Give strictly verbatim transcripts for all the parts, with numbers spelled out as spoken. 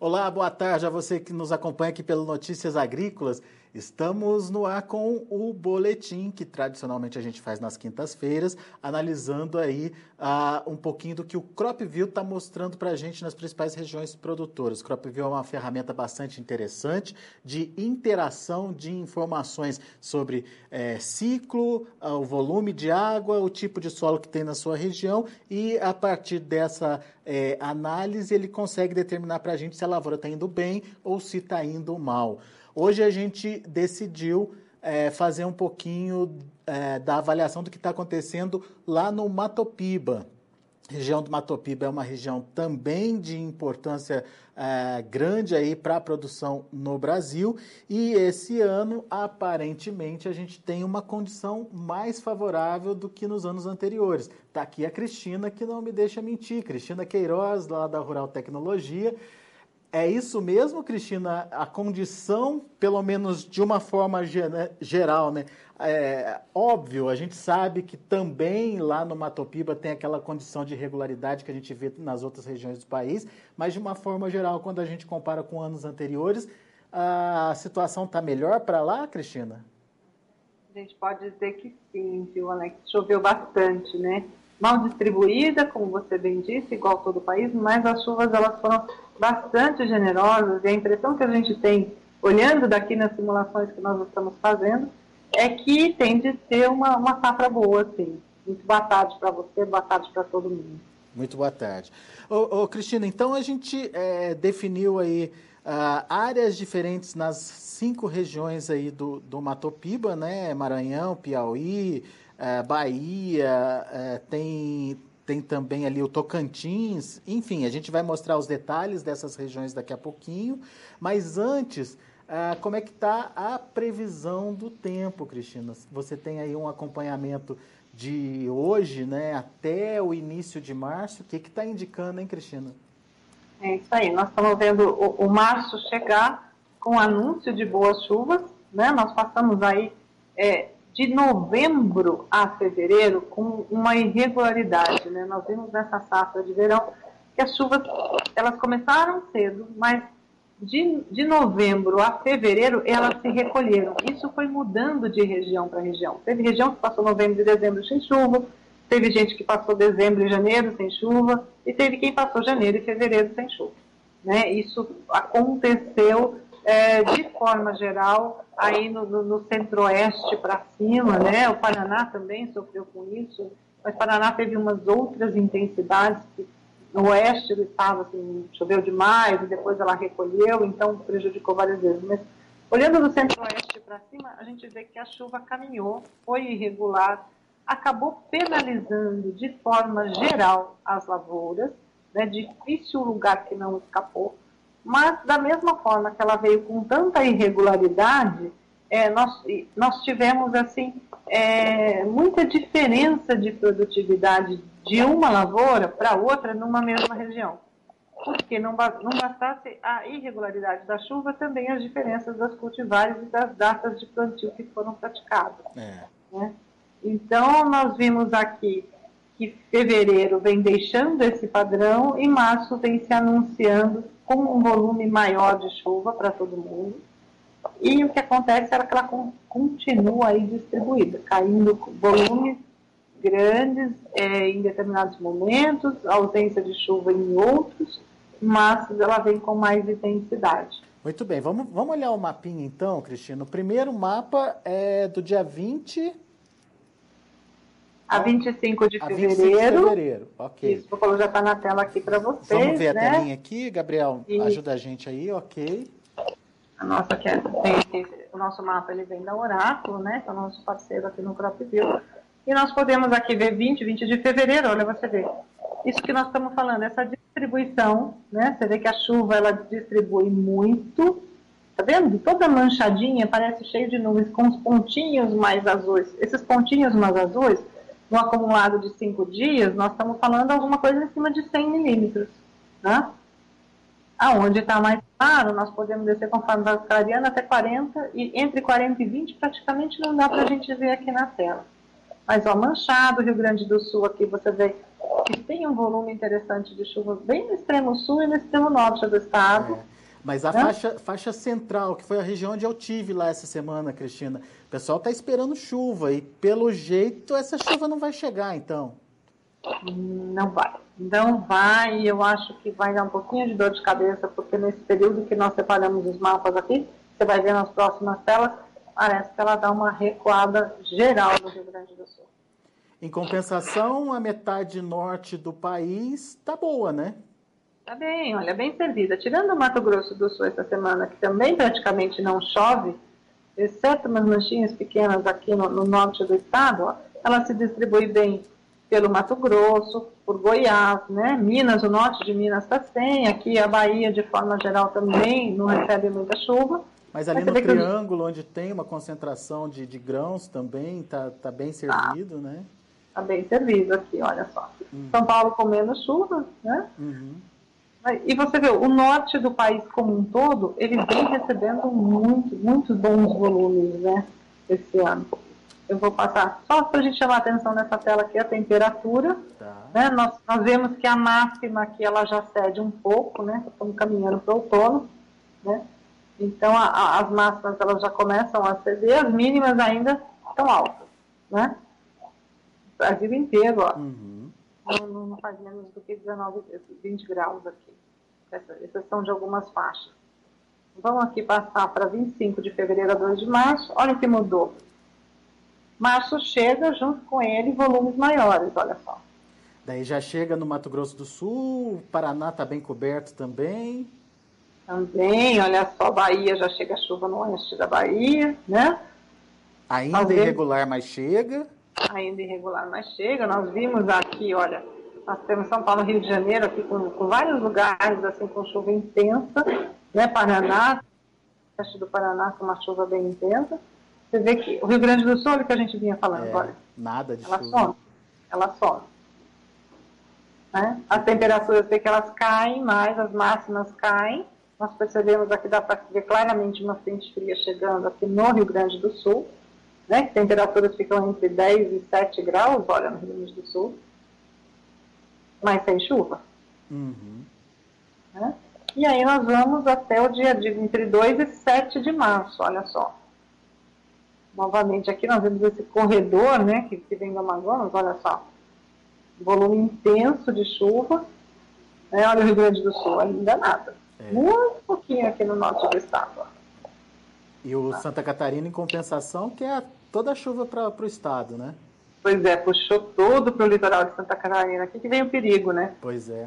Olá, boa tarde a você que nos acompanha aqui pelo Notícias Agrícolas. Estamos no ar com o boletim que tradicionalmente a gente faz nas quintas-feiras, analisando aí uh, um pouquinho do que o CropView está mostrando para a gente nas principais regiões produtoras. O CropView é uma ferramenta bastante interessante de interação de informações sobre é, ciclo, uh, o volume de água, o tipo de solo que tem na sua região e a partir dessa é, análise ele consegue determinar para a gente se a lavoura está indo bem ou se está indo mal. Hoje a gente decidiu é, fazer um pouquinho é, da avaliação do que está acontecendo lá no Mato Piba. A região do Mato Piba é uma região também de importância é, grande aí para a produção no Brasil e esse ano, aparentemente, a gente tem uma condição mais favorável do que nos anos anteriores. Está aqui a Cristina, que não me deixa mentir, Cristina Queiroz, lá da Rural Tecnologia. É isso mesmo, Cristina? A condição, pelo menos de uma forma geral, né? É óbvio, a gente sabe que também lá no Mato Piba tem aquela condição de irregularidade que a gente vê nas outras regiões do país, mas de uma forma geral, quando a gente compara com anos anteriores, a situação está melhor para lá, Cristina? A gente pode dizer que sim, viu, Alex? Choveu bastante, né? Mal distribuída, como você bem disse, igual todo o país, mas as chuvas elas foram bastante generosas e a impressão que a gente tem, olhando daqui nas simulações que nós estamos fazendo, é que tem de ser uma, uma safra boa, sim. Muito boa tarde para você, boa tarde para todo mundo. Muito boa tarde. Ô, ô, Cristina, então a gente é, definiu aí uh, áreas diferentes nas cinco regiões aí do, do Mato Piba, né? Maranhão, Piauí, uh, Bahia, uh, tem... Tem também ali o Tocantins, enfim, a gente vai mostrar os detalhes dessas regiões daqui a pouquinho, mas antes, ah, como é que está a previsão do tempo, Cristina? Você tem aí um acompanhamento de hoje, né, até o início de março, o que está indicando, hein, Cristina? É isso aí, nós estamos vendo o, o março chegar com anúncio de boas chuvas, né, nós passamos aí... É, de novembro a fevereiro, com uma irregularidade, né? Nós vimos nessa safra de verão que as chuvas, elas começaram cedo, mas de, de novembro a fevereiro, elas se recolheram. Isso foi mudando de região para região. Teve região que passou novembro e dezembro sem chuva, teve gente que passou dezembro e janeiro sem chuva, e teve quem passou janeiro e fevereiro sem chuva, né? Isso aconteceu é, de forma geral aí no, no, no centro-oeste para cima, né? O Paraná também sofreu com isso, mas o Paraná teve umas outras intensidades, que no oeste do estado assim, choveu demais e depois ela recolheu, então prejudicou várias vezes. Mas olhando do centro-oeste para cima, a gente vê que a chuva caminhou, foi irregular, acabou penalizando de forma geral as lavouras, né? Difícil lugar que não escapou. Mas, da mesma forma que ela veio com tanta irregularidade, é, nós, nós tivemos, assim, é, muita diferença de produtividade de uma lavoura para outra numa mesma região. Porque não, não bastasse a irregularidade da chuva, também as diferenças das cultivares e das datas de plantio que foram praticadas. É. Né? Então, nós vimos aqui que fevereiro vem deixando esse padrão e março vem se anunciando com um volume maior de chuva para todo mundo. E o que acontece é que ela continua aí distribuída, caindo volumes grandes é, em determinados momentos, ausência de chuva em outros, mas ela vem com mais intensidade. Muito bem, vamos, vamos olhar o mapinha então, Cristina. O primeiro mapa é do dia vinte... A vinte e cinco de fevereiro. A vinte e cinco de fevereiro, ok. Isso, o já está na tela aqui para vocês. Vamos ver, né? A telinha né? aqui, Gabriel, e... ajuda a gente aí, ok. A nossa, que é, tem, o nosso mapa ele vem da Oráculo, né? Que é o nosso parceiro aqui no CropView. E nós podemos aqui ver vinte, vinte de fevereiro, olha, você vê. Isso que nós estamos falando, essa distribuição, né? Você vê que a chuva, ela distribui muito. Tá vendo? Toda manchadinha, parece cheio de nuvens, com os pontinhos mais azuis. Esses pontinhos mais azuis, no acumulado de cinco dias, nós estamos falando alguma coisa em cima de cem milímetros, né? Aonde está mais claro, nós podemos descer conforme vai clareando até quarenta, e entre quarenta e vinte praticamente não dá para a gente ver aqui na tela. Mas, ó, Manchado, Rio Grande do Sul, aqui você vê que tem um volume interessante de chuva bem no extremo sul e no extremo norte do estado. Mas a né? faixa, faixa central, que foi a região onde eu tive lá essa semana, Cristina, o pessoal está esperando chuva e, pelo jeito, essa chuva não vai chegar, então. Não vai. Não vai, e eu acho que vai dar um pouquinho de dor de cabeça, porque nesse período que nós separamos os mapas aqui, você vai ver nas próximas telas, parece que ela dá uma recuada geral no Rio Grande do Sul. Em compensação, a metade norte do país tá boa, né? Tá bem, olha, bem servida. Tirando o Mato Grosso do Sul essa semana, que também praticamente não chove, exceto umas manchinhas pequenas aqui no, no norte do estado, ó, ela se distribui bem pelo Mato Grosso, por Goiás, né? Minas, o norte de Minas está sem, aqui a Bahia, de forma geral, também não recebe muita chuva. Mas ali no Triângulo, onde tem uma concentração de, de grãos também, tá, tá bem servido, tá, né? Tá bem servido aqui, olha só. Uhum. São Paulo com menos chuva, né? Uhum. E você vê, o norte do país como um todo, ele vem recebendo muito, muito bons volumes, né, esse ano. Eu vou passar, só para a gente chamar a atenção nessa tela aqui, a temperatura. Tá. Né? Nós, nós vemos que a máxima aqui, ela já cede um pouco, né? Estamos caminhando para o outono, né? Então, a, a, as máximas, elas já começam a ceder, as mínimas ainda estão altas, né? O Brasil inteiro, ó. Uhum. Não, não faz menos do que dezenove, vinte graus aqui. Essa, exceção de algumas faixas. Vamos aqui passar para vinte e cinco de fevereiro a dois de março. Olha o que mudou. Março chega, junto com ele, volumes maiores, olha só. Daí já chega no Mato Grosso do Sul, o Paraná está bem coberto também. Também, olha só, Bahia, já chega chuva no oeste da Bahia, né? Ainda Nós irregular, vimos... mas chega. Ainda irregular, mas chega. Nós vimos aqui, olha, nós temos São Paulo, Rio de Janeiro, aqui com, com vários lugares, assim, com chuva intensa, né? Paraná, oeste do Paraná, com uma chuva bem intensa. Você vê que o Rio Grande do Sul, olha o que a gente vinha falando, é, olha. Nada de ela chuva. Some, ela some. Né? As temperaturas, vê que elas caem mais, as máximas caem. Nós percebemos aqui, dá para ver claramente uma frente fria chegando aqui no Rio Grande do Sul. Né? Temperaturas ficam entre dez e sete graus, olha, no Rio Grande do Sul. Mas sem chuva. Uhum. Né? E aí nós vamos até o dia de entre dois e sete de março, olha só. Novamente aqui nós vemos esse corredor, né, que, que vem do Amazonas, olha só. Volume intenso de chuva. Né? Olha o Rio Grande do Sul, ainda nada. É. Muito pouquinho aqui no norte do estado. E o Santa Catarina, em compensação, que é toda a chuva para o estado, né? Pois é, puxou todo para o litoral de Santa Catarina. Aqui que vem o perigo, né? Pois é.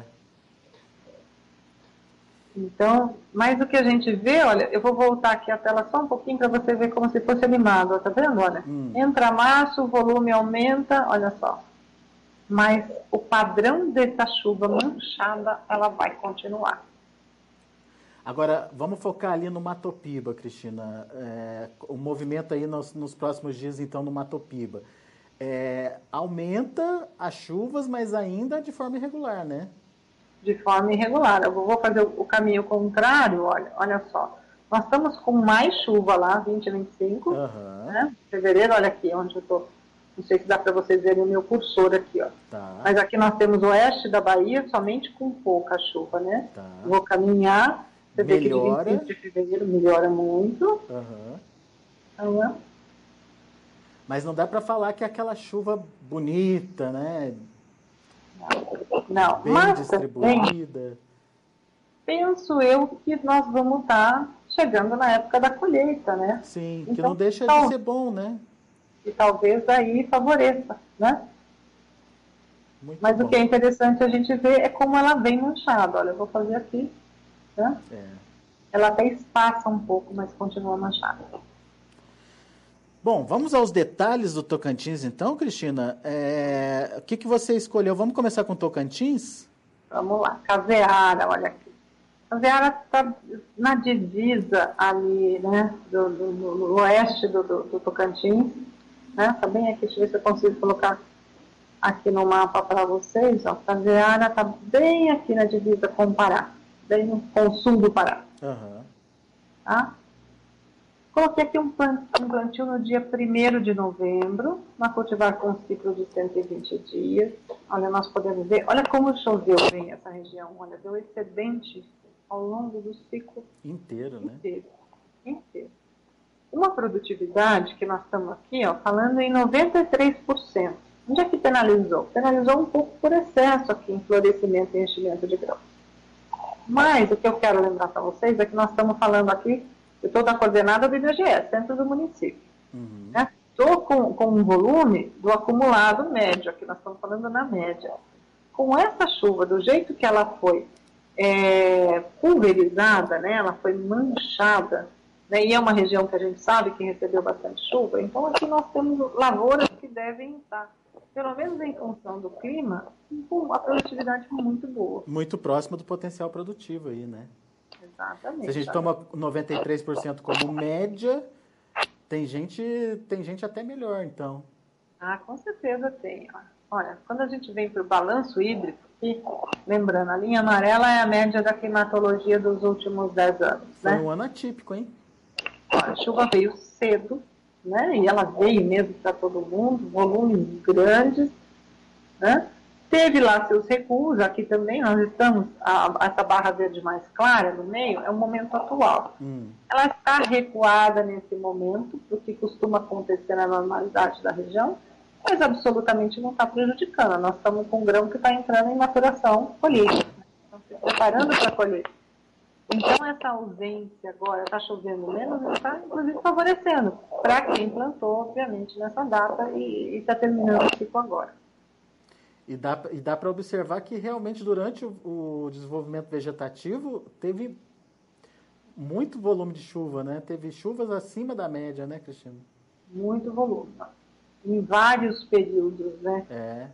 Então, mas o que a gente vê, olha, eu vou voltar aqui a tela só um pouquinho para você ver como se fosse animado, tá vendo? Olha, hum. Entra março, o volume aumenta, olha só. Mas o padrão dessa chuva manchada, ela vai continuar. Agora, vamos focar ali no Matopiba, Cristina. É, o movimento aí nos, nos próximos dias, então, no Matopiba. É, aumenta as chuvas, mas ainda de forma irregular, né? De forma irregular. Eu vou fazer o caminho contrário, olha, olha só. Nós estamos com mais chuva lá, vinte e vinte e cinco, uhum. né? Fevereiro, olha aqui, onde eu estou. Não sei se dá para vocês verem o meu cursor aqui, ó. Tá. Mas aqui nós temos o oeste da Bahia, somente com pouca chuva, né? Tá. Vou caminhar. Você melhora. Vê que de vinte e cinco de fevereiro melhora muito. Uhum. Uhum. Mas não dá para falar que é aquela chuva bonita, né? Não, bem mas distribuída. Também, penso eu que nós vamos estar chegando na época da colheita, né? Sim, então, que não deixa tal, de ser bom, né? E talvez daí favoreça, né? Muito mas bom. O que é interessante a gente ver é como ela vem manchada. Olha, eu vou fazer aqui, né? É. Ela até espaça um pouco, mas continua manchada. Bom, vamos aos detalhes do Tocantins, então, Cristina. É... O que, que você escolheu? Vamos começar com Tocantins? Vamos lá. Caseara, olha aqui. Caseara está na divisa ali, né, do, do, do oeste do, do, do Tocantins. Está né? bem aqui, deixa eu ver se eu consigo colocar aqui no mapa para vocês. Ó. Caseara está bem aqui na divisa com o Pará, bem no, com o sul do Pará. Uhum. Tá? Coloquei aqui um plantio no dia primeiro de novembro, na cultivar com um ciclo de cento e vinte dias. Olha, nós podemos ver, olha como choveu bem essa região, olha, deu excedente ao longo do ciclo inteiro, né? Inteiro. Inteiro. Uma produtividade que nós estamos aqui, ó, falando em noventa e três por cento. Onde é que penalizou? Penalizou um pouco por excesso aqui em florescimento e enchimento de grãos. Mas o que eu quero lembrar para vocês é que nós estamos falando aqui de toda a coordenada do I B G E, centro do município. Uhum. Né? Estou com, com um volume do acumulado médio, aqui nós estamos falando na média. Com essa chuva, do jeito que ela foi é, pulverizada, né? Ela foi manchada, né? E é uma região que a gente sabe que recebeu bastante chuva, então aqui nós temos lavouras que devem estar, pelo menos em função do clima, com a produtividade muito boa. Muito próxima do potencial produtivo aí, né? Exatamente. Se a gente toma noventa e três por cento como média, tem gente, tem gente até melhor, então. Ah, com certeza tem. Olha, quando a gente vem para o balanço hídrico, aqui, lembrando, a linha amarela é a média da climatologia dos últimos dez anos. Foi né? um ano atípico, hein? Olha, a chuva veio cedo, né? E ela veio mesmo para todo mundo, volumes grandes, né? Teve lá seus recuos, aqui também nós estamos, a, essa barra verde mais clara no meio, é o momento atual. Hum. Ela está recuada nesse momento, o que costuma acontecer na normalidade da região, mas absolutamente não está prejudicando. Nós estamos com um grão que está entrando em maturação, colheita, né? Estamos se preparando para colher. Então, essa ausência agora, está chovendo menos, está inclusive favorecendo para quem plantou, obviamente, nessa data e está terminando o ciclo agora. E dá, e dá para observar que realmente durante o, o desenvolvimento vegetativo teve muito volume de chuva, né? Teve chuvas acima da média, né, Cristina? Muito volume. Em vários períodos, né? É.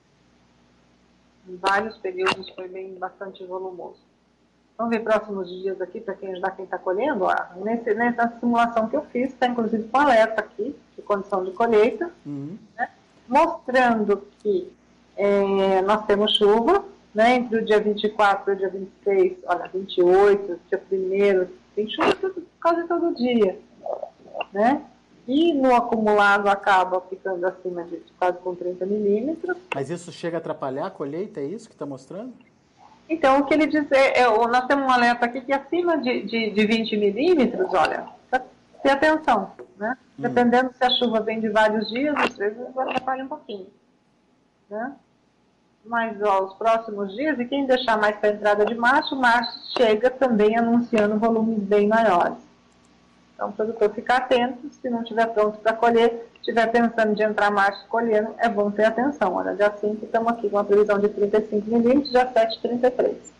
Em vários períodos foi bem bastante volumoso. Vamos ver próximos dias aqui para quem ajudar quem está colhendo. Ó, nesse, nessa simulação que eu fiz, está inclusive com alerta aqui, de condição de colheita, Uhum. né? Mostrando que É, nós temos chuva, né, entre o dia vinte e quatro e o dia vinte e seis, olha, vinte e oito, dia primeiro, tem chuva todo, quase todo dia, né? E no acumulado acaba ficando acima de quase com trinta milímetros. Mas isso chega a atrapalhar a colheita, é isso que está mostrando? Então, o que ele diz é, é, nós temos um alerta aqui que acima de, de, de vinte milímetros, olha, ter atenção, né? Hum. Dependendo se a chuva vem de vários dias, às vezes atrapalha um pouquinho, né? Mas ó, os próximos dias, e quem deixar mais para a entrada de março, março chega também anunciando volumes bem maiores. Então, o produtor ficar atento, se não estiver pronto para colher, estiver pensando de entrar março colhendo, é bom ter atenção. Olha, dia cinco estamos aqui com uma previsão de trinta e cinco milímetros, dia sete, trinta e três.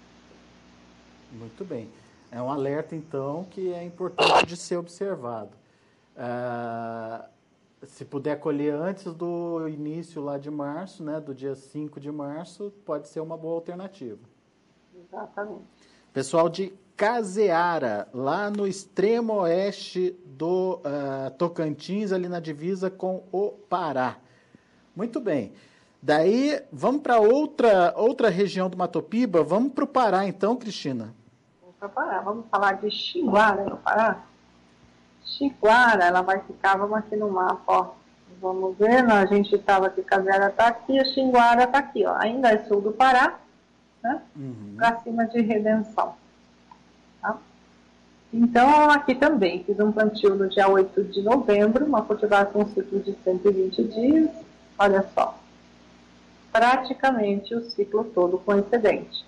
Muito bem. É um alerta, então, que é importante de ser observado. Ah... Se puder colher antes do início lá de março, né, do dia cinco de março, pode ser uma boa alternativa. Exatamente. Pessoal de Caseara, lá no extremo oeste do uh, Tocantins, ali na divisa com o Pará. Muito bem. Daí, vamos para outra, outra região do Mato Piba. Vamos para o Pará, então, Cristina. Vamos para o Pará. Vamos falar de Xinguara, no Pará. Xinguara, ela vai ficar, vamos aqui no mapa, ó. Vamos ver, a gente estava aqui, Caseara está aqui, a Xinguara está aqui, ó. Ainda é sul do Pará, né? Uhum. Para cima de Redenção. Tá? Então, aqui também, fiz um plantio no dia oito de novembro, uma cultivar com um ciclo de cento e vinte dias, olha só. Praticamente o ciclo todo com excedente.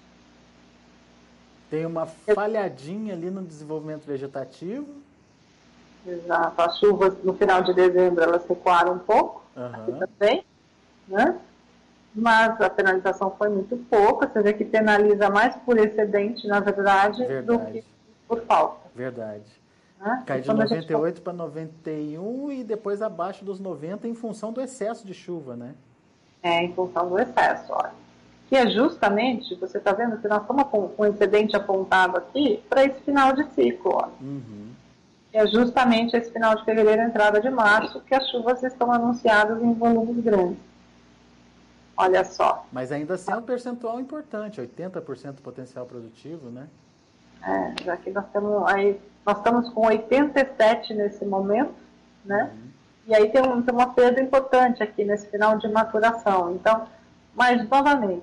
Tem uma falhadinha ali no desenvolvimento vegetativo. Exato, as chuvas no final de dezembro elas recuaram um pouco, uhum. Aqui também, né? Mas a penalização foi muito pouca, você vê que penaliza mais por excedente, na verdade, verdade. do que por falta. Verdade. Né? Cai de noventa e oito para noventa e um e depois abaixo dos noventa em função do excesso de chuva, né? É, em função do excesso, olha. Que é justamente, você está vendo que nós estamos com o excedente apontado aqui para esse final de ciclo, olha. Uhum. É justamente esse final de fevereiro, entrada de março, que as chuvas estão anunciadas em volumes grandes. Olha só. Mas ainda assim é um percentual importante, oitenta por cento do potencial produtivo, né? É, já que nós temos aí, nós estamos com oitenta e sete nesse momento, né? Uhum. E aí tem, um, tem uma perda importante aqui nesse final de maturação. Então, mas novamente,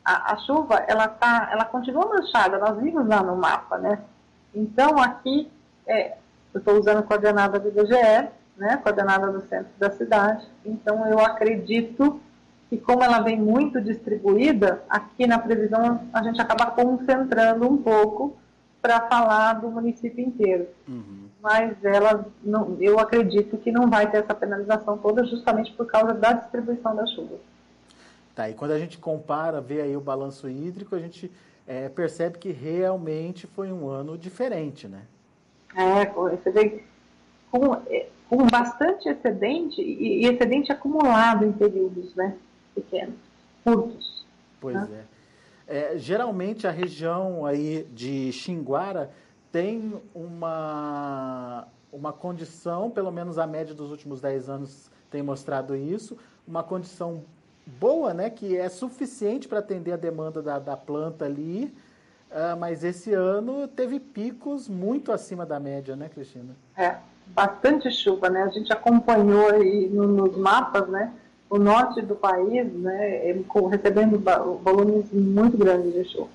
a, a chuva, ela, tá, ela continua manchada, nós vimos lá no mapa, né? Então, aqui, é, eu estou usando a coordenada do I B G E, né? Coordenada do centro da cidade. Então, eu acredito que, como ela vem muito distribuída, aqui na previsão a gente acaba concentrando um pouco para falar do município inteiro. Uhum. Mas ela não, eu acredito que não vai ter essa penalização toda justamente por causa da distribuição das chuvas. Tá, e quando a gente compara, vê aí o balanço hídrico, a gente é, percebe que realmente foi um ano diferente, né? É, você vê com, com bastante excedente, e, e excedente acumulado em períodos, né, pequenos, curtos. Pois né? é. é. Geralmente a região aí de Xinguara tem uma, uma condição, pelo menos a média dos últimos dez anos tem mostrado isso, uma condição boa, né, que é suficiente para atender a demanda da, da planta ali, uh, mas esse ano teve picos muito acima da média, né, Cristina? É, bastante chuva, né, a gente acompanhou aí no, nos mapas, né, o norte do país, né, recebendo volumes muito grandes de chuva.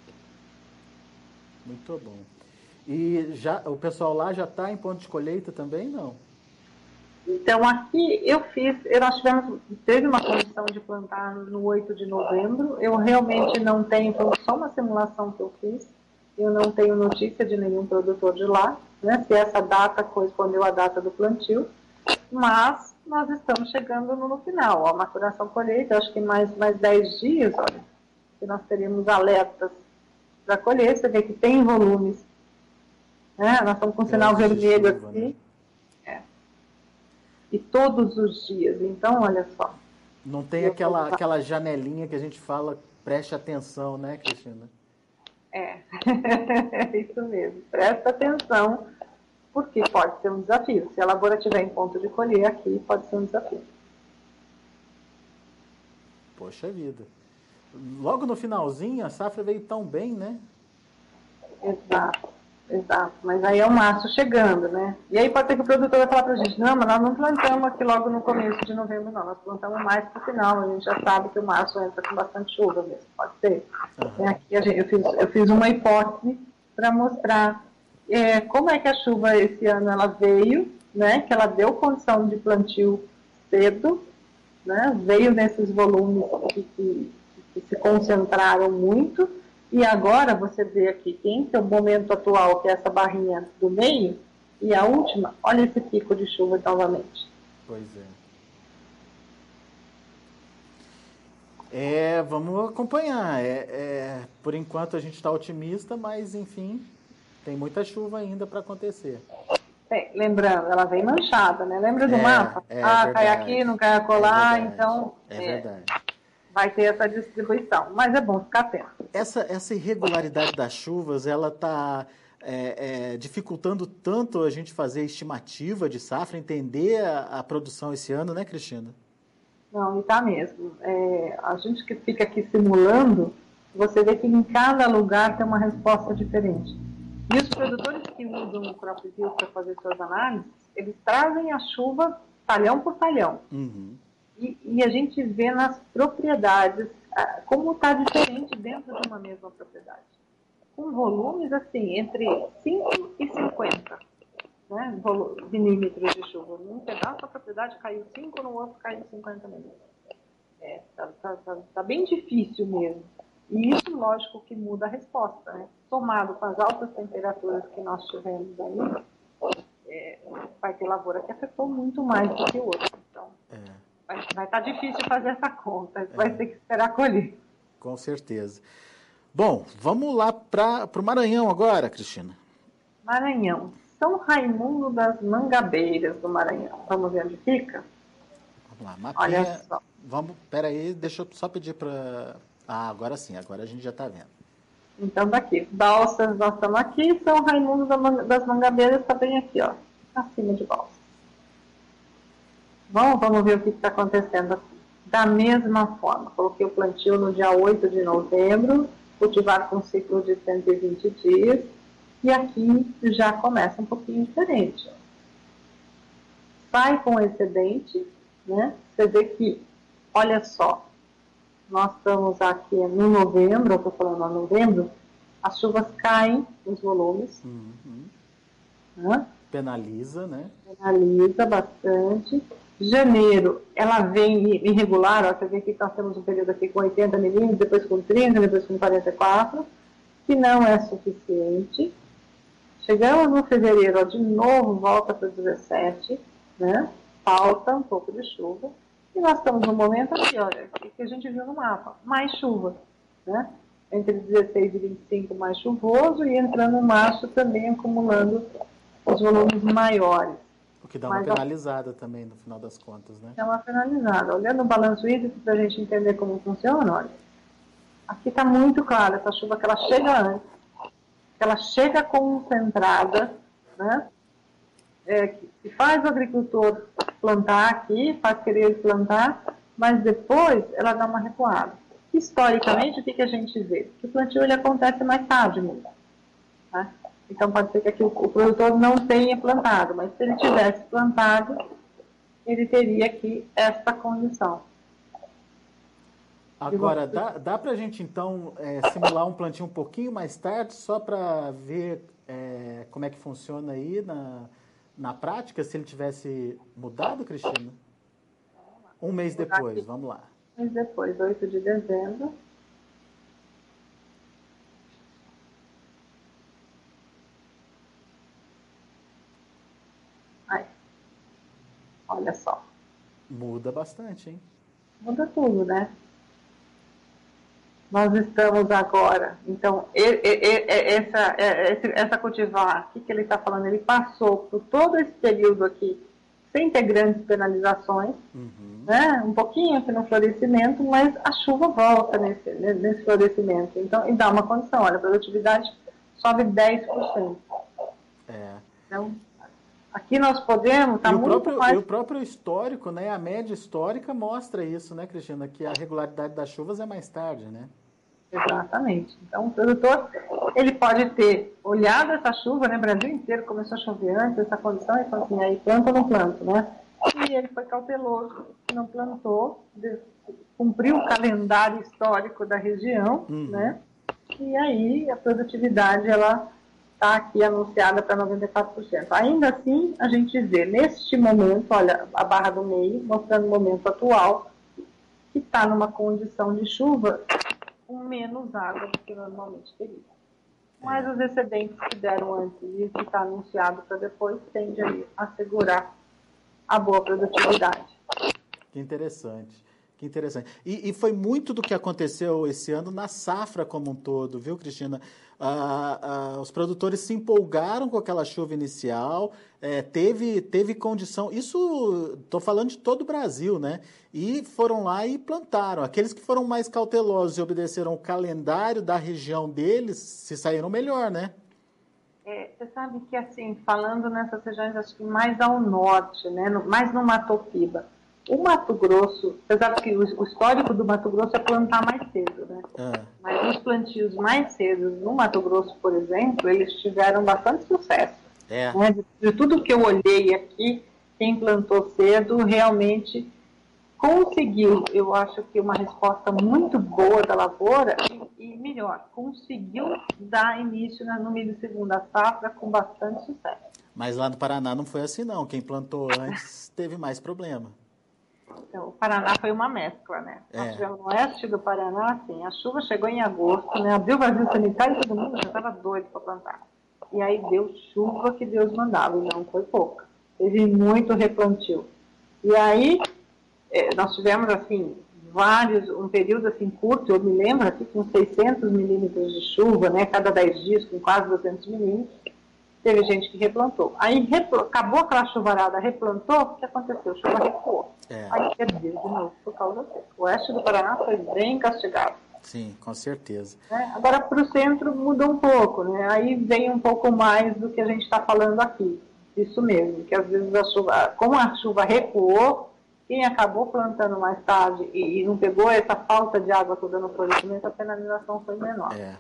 Muito bom. E já, o pessoal lá já está em ponto de colheita também, não? Então, aqui eu fiz, nós tivemos, teve uma condição de plantar no oito de novembro, eu realmente não tenho, foi só uma simulação que eu fiz, eu não tenho notícia de nenhum produtor de lá, né, se essa data correspondeu à data do plantio, mas nós estamos chegando no, no final, a maturação colheita, acho que mais, mais dez dias, olha, que nós teríamos alertas para colher, você vê que tem volumes, né, nós estamos com sinal vermelho chuva, aqui, né? E todos os dias. Então, olha só. Não tem aquela, aquela janelinha que a gente fala, preste atenção, né, Cristina? É, isso mesmo. Presta atenção, porque pode ser um desafio. Se a lavoura estiver em ponto de colher aqui, pode ser um desafio. Poxa vida. Logo no finalzinho, a safra veio tão bem, né? Exato. Exato, mas aí é o março chegando, né? E aí pode ter que o produtor vai falar para a gente, não, mas nós não plantamos aqui logo no começo de novembro, não. Nós plantamos mais para o final, a gente já sabe que o março entra com bastante chuva mesmo, pode ser. Uhum. Aqui a gente, eu, fiz, eu fiz uma hipótese para mostrar é, como é que a chuva esse ano ela veio, né? Que ela deu condição de plantio cedo, né? Veio nesses volumes que, que, que se concentraram muito. E agora você vê aqui, entre o momento atual, que é essa barrinha do meio, e a última, olha esse pico de chuva novamente. Pois é. É, vamos acompanhar. É, é, por enquanto a gente está otimista, mas enfim, tem muita chuva ainda para acontecer. Bem, lembrando, ela vem manchada, né? Lembra do é, mapa? É ah, verdade, cai aqui, não cai acolá, é então... É, é verdade. Vai ter essa distribuição, mas é bom ficar atento. Essa, essa irregularidade das chuvas, ela está é, é, dificultando tanto a gente fazer estimativa de safra, entender a, a produção esse ano, né, Cristina? Não, e está mesmo. É, a gente que fica aqui simulando, você vê que em cada lugar tem uma resposta diferente. E os produtores que usam o CropView para fazer suas análises, eles trazem a chuva talhão por talhão. Uhum. E, e a gente vê nas propriedades ah, como está diferente dentro de uma mesma propriedade. Com volumes, assim, entre cinco e cinquenta, né, milímetros de chuva. Num pedaço da propriedade caiu cinco, no outro caiu cinquenta milímetros. É, tá, tá, tá, tá bem difícil mesmo. E isso, lógico, que muda a resposta, né? Somado com as altas temperaturas que nós tivemos aí, é, vai ter lavoura que afetou muito mais do que o outro. Então, é. vai estar tá difícil fazer essa conta. É. Vai ter que esperar colher. Com certeza. Bom, vamos lá para o Maranhão agora, Cristina. Maranhão. São Raimundo das Mangabeiras do Maranhão. Vamos ver onde fica? Vamos lá, mapinha. Olha só. Vamos, peraí, deixa eu só pedir para... Ah, agora sim, agora a gente já está vendo. Então, daqui. Balsas, nós estamos aqui. São Raimundo das Mangabeiras está bem aqui, ó. Acima de Balsas. Bom, vamos ver o que está acontecendo aqui. Da mesma forma, coloquei o plantio no dia oito de novembro, cultivar com um ciclo de cento e vinte dias, e aqui já começa um pouquinho diferente. Ó. Sai com excedente, né? Você vê que, olha só, nós estamos aqui no novembro, eu estou falando no novembro, as chuvas caem, os volumes. Uhum. Né? Penaliza, né? Penaliza bastante. Janeiro, ela vem irregular, ó, você vê que nós temos um período aqui com oitenta milímetros, depois com trinta, depois com quarenta e quatro, que não é suficiente. Chegamos no fevereiro, ó, de novo volta para dezessete, né? Falta um pouco de chuva. E nós estamos no momento aqui, olha, que a gente viu no mapa, mais chuva, né? Entre dezesseis e vinte e cinco mais chuvoso e entrando em março também acumulando os volumes maiores. O que dá uma Mas, penalizada ó, também, no final das contas, né? Dá uma penalizada. Olhando o balanço hídrico para a gente entender como funciona, olha, aqui está muito claro essa chuva que ela chega antes, que ela chega concentrada, né? É, que, que faz o agricultor plantar aqui, faz querer plantar, mas depois ela dá uma recuada. Historicamente, o que, que a gente vê? Que o plantio ele acontece mais tarde muito. Né? Então, pode ser que aqui o, o produtor não tenha plantado, mas se ele tivesse plantado, ele teria aqui essa condição. Agora, dá, dá para a gente, então, é, simular um plantio um pouquinho mais tarde, só para ver é, como é que funciona aí na, na prática, se ele tivesse mudado, Cristina? Um mês depois, vamos lá. Um mês depois, oito de dezembro. Aí. Olha só. Muda bastante, hein? Muda tudo, né? Nós estamos agora, então, essa, essa cultivar, o que, que ele está falando? Ele passou por todo esse período aqui, sem ter grandes penalizações, uhum. né? Um pouquinho aqui no florescimento, mas a chuva volta nesse, nesse florescimento. Então, e dá uma condição, olha, a produtividade sobe dez por cento. É. Então, aqui nós podemos... Tá e, o muito próprio, mais... e o próprio histórico, né, a média histórica mostra isso, né, Cristina? Que a regularidade das chuvas é mais tarde, né? Exatamente. Então, o produtor, ele pode ter olhado essa chuva, né, o Brasil inteiro começou a chover antes, essa condição, e falou assim, aí planta ou não planta, né? E ele foi cauteloso, não plantou, cumpriu o calendário histórico da região, uhum. né? E aí a produtividade, ela está aqui anunciada para noventa e quatro por cento. Ainda assim, a gente vê, neste momento, olha, a barra do meio, mostrando o momento atual, que está numa condição de chuva com menos água do que normalmente teria. Mas os excedentes que deram antes e o que está anunciado para depois tende a assegurar a boa produtividade. Que interessante. Que interessante. E, e foi muito do que aconteceu esse ano na safra como um todo, viu, Cristina? Ah, ah, os produtores se empolgaram com aquela chuva inicial, é, teve, teve condição, isso estou falando de todo o Brasil, né? E foram lá e plantaram. Aqueles que foram mais cautelosos e obedeceram o calendário da região deles, se saíram melhor, né? É, você sabe que, assim, falando nessas regiões, acho que mais ao norte, né? No, mais no Mato Piba. O Mato Grosso, apesar que o, o histórico do Mato Grosso é plantar mais cedo, né? Ah. Mas os plantios mais cedos no Mato Grosso, por exemplo, eles tiveram bastante sucesso. É. Né? De, de tudo que eu olhei aqui, quem plantou cedo realmente conseguiu, eu acho que uma resposta muito boa da lavoura e, e melhor, conseguiu dar início na, no meio da segunda safra com bastante sucesso. Mas lá no Paraná não foi assim, não. Quem plantou antes teve mais problema. Então, o Paraná foi uma mescla, né? É. Nós tivemos no oeste do Paraná, assim, a chuva chegou em agosto, né? Abriu o vazio sanitário e todo mundo já estava doido para plantar. E aí deu chuva que Deus mandava, e não foi pouca. Teve muito replantio. E aí, eh, nós tivemos, assim, vários, um período, assim, curto, eu me lembro aqui, com seiscentos milímetros de chuva, né? Cada dez dias, com quase duzentos milímetros. Teve gente que replantou. Aí repl... acabou aquela chuvarada, replantou, o que aconteceu? A chuva recuou. É. Aí perdeu de novo por causa disso. O oeste do Paraná foi bem castigado. Sim, com certeza. É, agora, para o centro, muda um pouco, né? Aí vem um pouco mais do que a gente está falando aqui. Isso mesmo, que às vezes a chuva, como a chuva recuou, quem acabou plantando mais tarde e, e não pegou essa falta de água toda no florescimento, a penalização foi menor. É.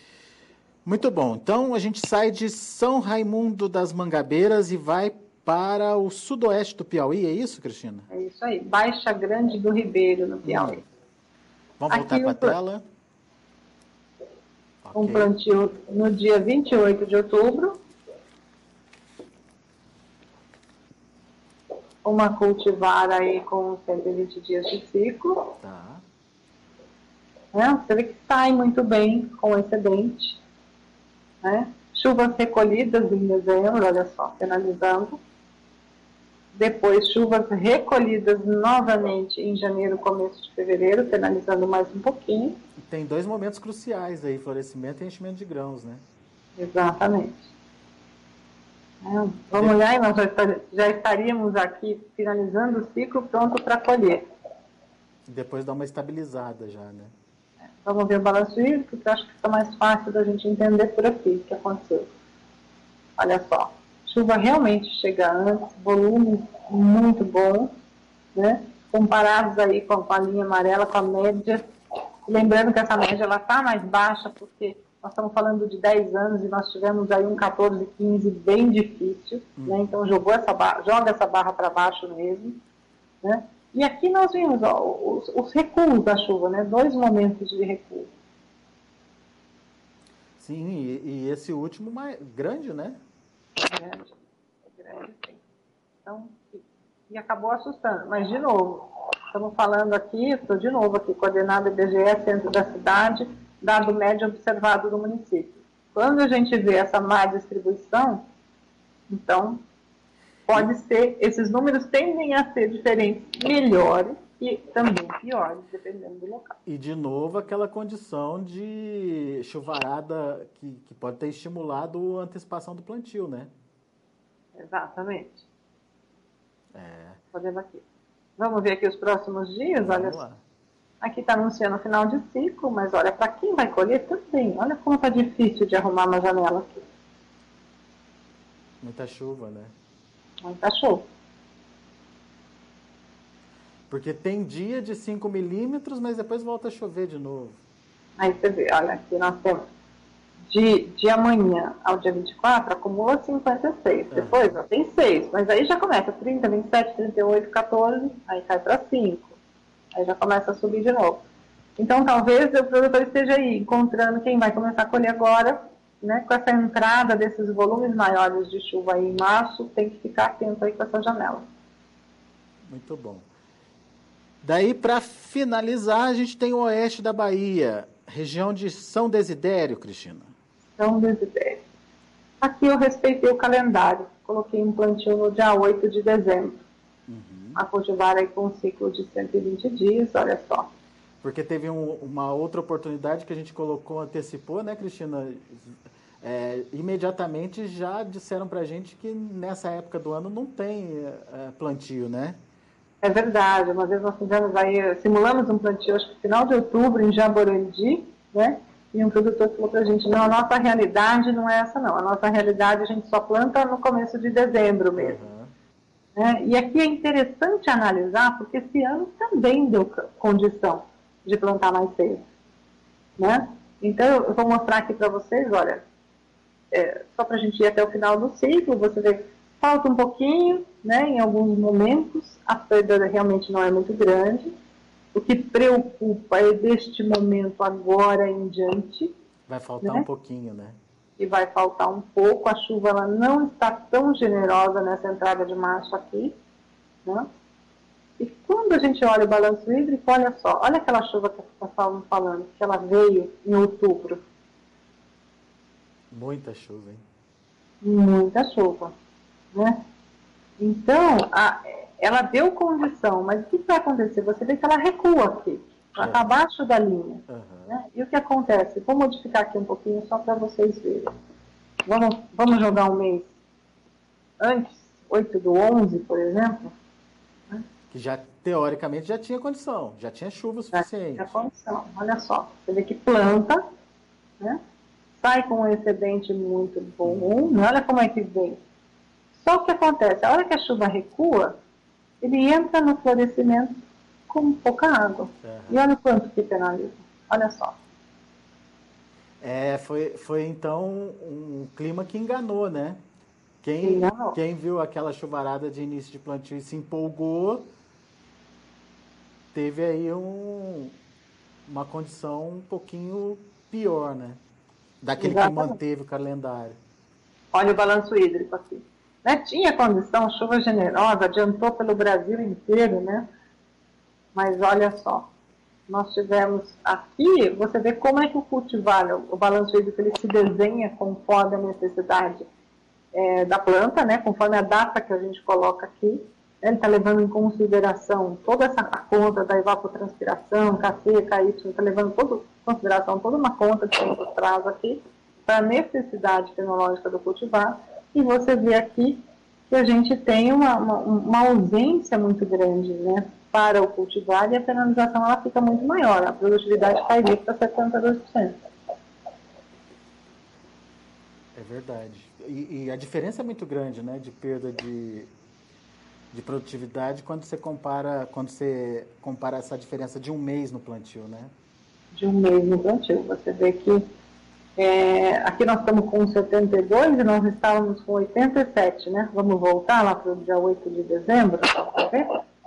Muito bom. Então, a gente sai de São Raimundo das Mangabeiras e vai para o sudoeste do Piauí, é isso, Cristina? É isso aí. Baixa Grande do Ribeiro, no Piauí. Hum. Vamos voltar Aqui para a um pla- tela? um Ok. plantio no dia vinte e oito de outubro. Uma cultivar aí com cento e vinte dias de ciclo. Tá. Né? Você vê que sai muito bem com excedente. Né? Chuvas recolhidas em dezembro, olha só, finalizando. Depois, chuvas recolhidas novamente em janeiro, começo de fevereiro, finalizando mais um pouquinho. Tem dois momentos cruciais aí, florescimento e enchimento de grãos, né? Exatamente. É, vamos lá, e nós já, estar, já estaríamos aqui finalizando o ciclo, pronto para colher. Depois dá uma estabilizada já, né? Vamos ver o balanço hídrico, que eu acho que fica mais fácil da gente entender por aqui o que aconteceu. Olha só, chuva realmente chega antes, volumes muito bons, né? Comparados aí com a linha amarela, com a média. Lembrando que essa média está mais baixa, porque nós estamos falando de dez anos e nós tivemos aí um quatorze, quinze bem difícil, uhum. né? Então jogou essa barra, joga essa barra para baixo mesmo, né? E aqui nós vimos ó, os, os recuos da chuva, né? Dois momentos de recuo. Sim, e, e esse último mais grande, né? Grande, grande, sim. Então, e, e acabou assustando. Mas, de novo, estamos falando aqui, estou de novo aqui, coordenada I B G E, centro da cidade, dado médio observado do município. Quando a gente vê essa má distribuição, então, pode ser, esses números tendem a ser diferentes, melhores e também piores, dependendo do local. E, de novo, aquela condição de chuvarada que, que pode ter estimulado a antecipação do plantio, né? Exatamente. É. Podemos aqui. Vamos ver aqui os próximos dias, Vamos olha lá. só. Aqui está anunciando o final de ciclo, mas olha, para quem vai colher também, olha como está difícil de arrumar uma janela aqui. Muita chuva, né? Muita chuva. Porque tem dia de cinco milímetros, mas depois volta a chover de novo. Aí você vê, olha, aqui nós temos de, de amanhã ao dia vinte e quatro, acumula cinquenta e seis. Uhum. Depois, ó, tem seis, mas aí já começa trinta, vinte e sete, trinta e oito, quatorze, aí cai para cinco. Aí já começa a subir de novo. Então, talvez o produtor esteja aí encontrando quem vai começar a colher agora, né, com essa entrada desses volumes maiores de chuva aí em março, tem que ficar atento aí com essa janela. Muito bom. Daí, para finalizar, a gente tem o oeste da Bahia, região de São Desidério, Cristina. São Desidério. Aqui eu respeitei o calendário, coloquei um plantio no dia oito de dezembro. Uhum. A cultivar aí com um ciclo de cento e vinte dias, olha só. Porque teve um, uma outra oportunidade que a gente colocou, antecipou, né, Cristina? É, imediatamente já disseram para a gente que nessa época do ano não tem é, plantio, né? É verdade. Uma vez nós fizemos aí, simulamos um plantio, acho que no final de outubro, em Jaborandi, né? E um produtor falou para a gente, não, a nossa realidade não é essa não. A nossa realidade a gente só planta no começo de dezembro mesmo. Uhum. Né? E aqui é interessante analisar, porque esse ano também deu condição de plantar mais cedo. Né? Então, eu vou mostrar aqui para vocês, olha, é, só para a gente ir até o final do ciclo, você vê, falta um pouquinho, né, em alguns momentos, a perda realmente não é muito grande. O que preocupa é deste momento agora em diante. Vai faltar né? um pouquinho, né? E vai faltar um pouco, a chuva ela não está tão generosa nessa entrada de março aqui, né? E quando a gente olha o balanço hídrico, olha só, olha aquela chuva que nós estávamos falando, que ela veio em outubro. Muita chuva, hein? Muita chuva, né? Então, a, ela deu condição, mas o que vai acontecer? Você vê que ela recua aqui, ela está é. abaixo da linha. Uhum. Né? E o que acontece? Vou modificar aqui um pouquinho só para vocês verem. Vamos, vamos jogar um mês antes, oito do onze, por exemplo. Né? Que já, teoricamente, já tinha condição, já tinha chuva suficiente. Já tinha condição, olha só. Você vê que planta, né? Sai com um excedente muito bom, uhum. Olha como é que vem. Só que acontece, a hora que a chuva recua, ele entra no florescimento com pouca água. Uhum. E olha o quanto que penaliza. Olha só. É, foi, foi então um clima que enganou, né? Quem, enganou. Quem viu aquela chuvarada de início de plantio e se empolgou, teve aí um, uma condição um pouquinho pior, né? Daquele Exatamente. que manteve o calendário. Olha o balanço hídrico aqui. Né? Tinha condição, chuva generosa, adiantou pelo Brasil inteiro, né? Mas olha só, nós tivemos aqui, você vê como é que o cultivar, o balanço hídrico, ele se desenha conforme a necessidade é, da planta, né? Conforme a data que a gente coloca aqui. Ele está levando em consideração toda essa conta da evapotranspiração, K C, K Y, está levando todo, em consideração toda uma conta que tem por trás aqui, para a necessidade fenológica do cultivar, e você vê aqui que a gente tem uma, uma, uma ausência muito grande, né, para o cultivar, e a penalização ela fica muito maior, a produtividade cairia para setenta e dois por cento. É verdade. E, e a diferença é muito grande, né, de perda de, de produtividade quando você compara, quando você compara essa diferença de um mês no plantio, né? De um mês no plantio. Você vê que é, aqui nós estamos com setenta e dois e nós estávamos com oitenta e sete, né? Vamos voltar lá para o dia oito de dezembro, só para ver?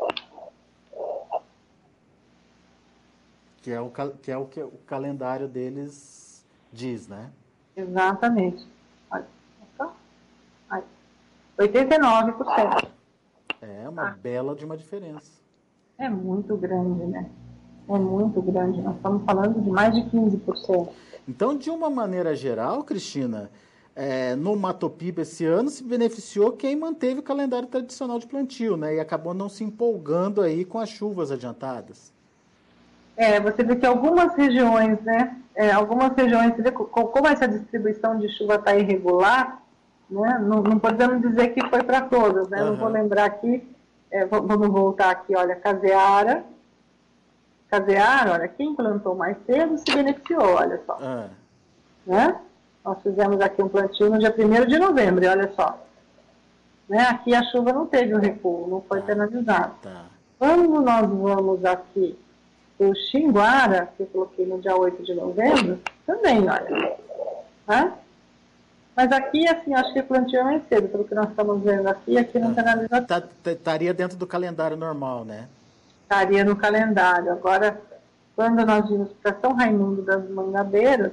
Que é, o, que é o que o calendário deles diz, né? Exatamente. Olha, olha. oitenta e nove por cento. É uma ah. bela de uma diferença. É muito grande, né? É muito grande. Nós estamos falando de mais de quinze por cento. Então, de uma maneira geral, Cristina, é, no Matopiba esse ano se beneficiou quem manteve o calendário tradicional de plantio, né? E acabou não se empolgando aí com as chuvas adiantadas. É, você vê que algumas regiões, né? É, algumas regiões, você vê como essa distribuição de chuva está irregular, né? Não, não podemos dizer que foi para todas, né? Uhum. Não vou lembrar aqui, é, vamos voltar aqui, olha, Caseara. Caseara, olha, quem plantou mais cedo se beneficiou, olha só. Uhum. Né? Nós fizemos aqui um plantio no dia primeiro de novembro, olha só. Né? Aqui a chuva não teve o recuo, não foi penalizado. Tá. Quando nós vamos aqui o Xinguara, que eu coloquei no dia oito de novembro, também, olha. Né? Mas aqui, assim, acho que o plantio é mais cedo, pelo que nós estamos vendo aqui, aqui não penaliza. Estaria dentro do calendário normal, né? Estaria no calendário. Agora, quando nós vimos para São Raimundo das Mangabeiras,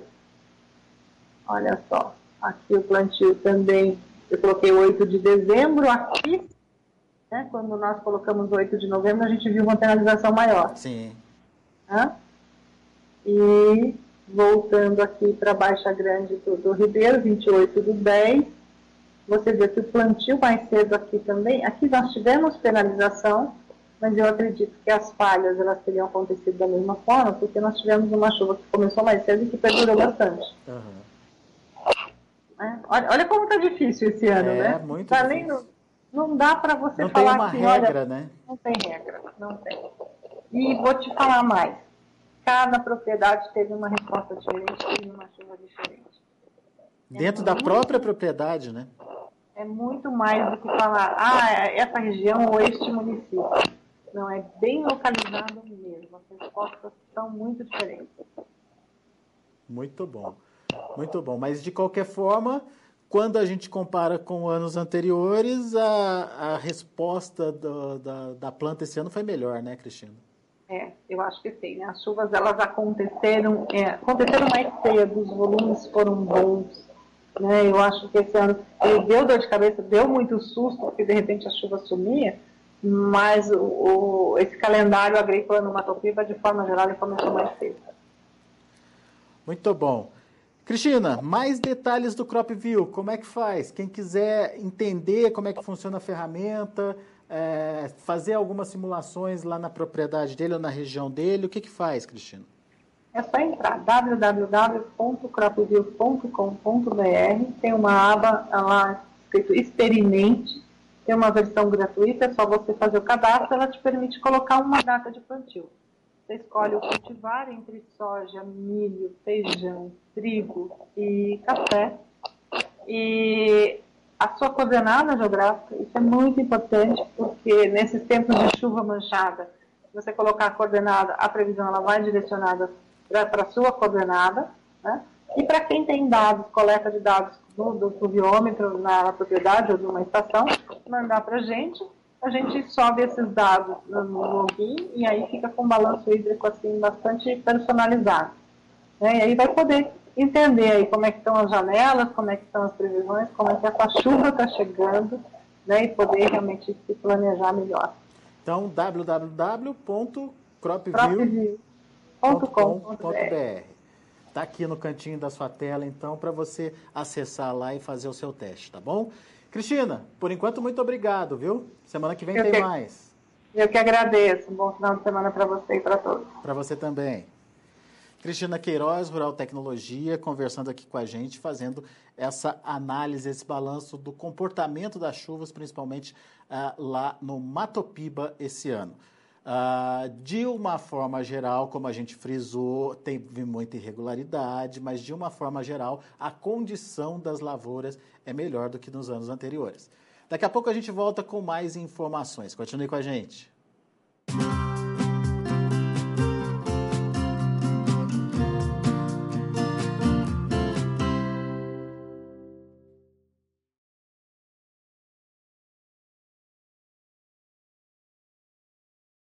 olha só, aqui o plantio também, eu coloquei oito de dezembro, aqui, né, quando nós colocamos oito de novembro, a gente viu uma penalização maior. Sim. Né? E voltando aqui para a Baixa Grande do, do Ribeiro, vinte e oito do dez, você vê que o plantio mais cedo aqui também, aqui nós tivemos penalização, mas eu acredito que as falhas elas teriam acontecido da mesma forma, porque nós tivemos uma chuva que começou mais cedo e que perdurou bastante. Uhum. É, olha, olha como está difícil esse ano, é, né? Muito tá difícil. Não, não dá para você não falar tem uma que, regra, olha, né? Não tem regra, não tem. E vou te falar mais. Cada propriedade teve uma resposta diferente, teve uma chuva diferente. Dentro é da muito, própria propriedade, né? É muito mais do que falar, ah, essa região ou este município. Não, é bem localizado mesmo. As respostas são muito diferentes. Muito bom. Muito bom. Mas, de qualquer forma, quando a gente compara com anos anteriores, a, a resposta do, da, da planta esse ano foi melhor, né, Cristina? É, eu acho que sim. Né? As chuvas, elas aconteceram, é, aconteceram mais cedo, os volumes foram bons. Né? Eu acho que esse ano ele deu dor de cabeça, deu muito susto, porque de repente a chuva sumia, mas o, o, esse calendário agrícola no Matopiba, de forma geral, ele começou mais cedo. Muito bom. Cristina, mais detalhes do CropView, como é que faz? Quem quiser entender como é que funciona a ferramenta, é, fazer algumas simulações lá na propriedade dele ou na região dele, o que que faz, Cristina? É só entrar w w w ponto cropview ponto com ponto b r, tem uma aba lá escrito Experimente, tem uma versão gratuita, é só você fazer o cadastro, ela te permite colocar uma data de plantio. Você escolhe o cultivar entre soja, milho, feijão, trigo e café. E a sua coordenada geográfica, isso é muito importante, porque nesses tempos de chuva manchada, se você colocar a coordenada, a previsão ela vai direcionada para a sua coordenada, né? E para quem tem dados, coleta de dados do, do pluviômetro na, na propriedade ou de uma estação, mandar para a gente, a gente sobe esses dados no login e aí fica com um balanço hídrico assim, bastante personalizado. Né? E aí vai poder entender aí como é que estão as janelas, como é que estão as previsões, como é que essa chuva está chegando, né? E poder realmente se planejar melhor. Então, w w w ponto cropview cropview ponto com ponto ponto b r. Está aqui no cantinho da sua tela, então, para você acessar lá e fazer o seu teste, tá bom? Cristina, por enquanto, muito obrigado, viu? Semana que vem Eu tem que, mais. Eu que agradeço. Um bom final de semana para você e para todos. Para você também. Cristina Queiroz, Rural Tecnologia, conversando aqui com a gente, fazendo essa análise, esse balanço do comportamento das chuvas, principalmente uh, lá no Matopiba esse ano. Uh, de uma forma geral, como a gente frisou, teve muita irregularidade, mas de uma forma geral, a condição das lavouras é melhor do que nos anos anteriores. Daqui a pouco a gente volta com mais informações. Continue com a gente.